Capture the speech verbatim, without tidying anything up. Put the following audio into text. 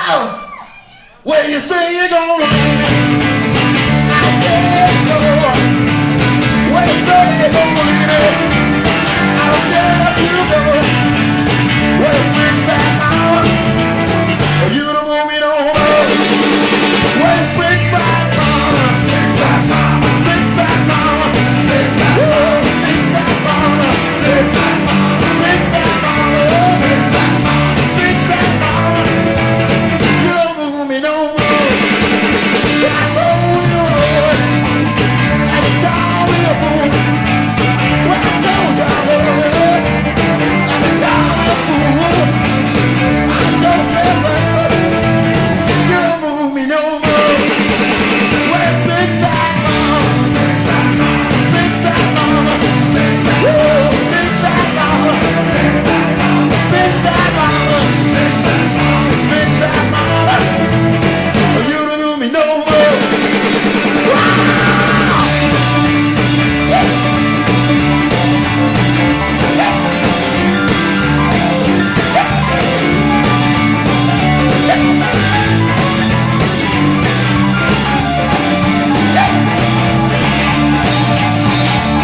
Well, you say you're gonna leave me. I said no. Well, you say you're gonna leave me. I don't care if you go. Well, bring back my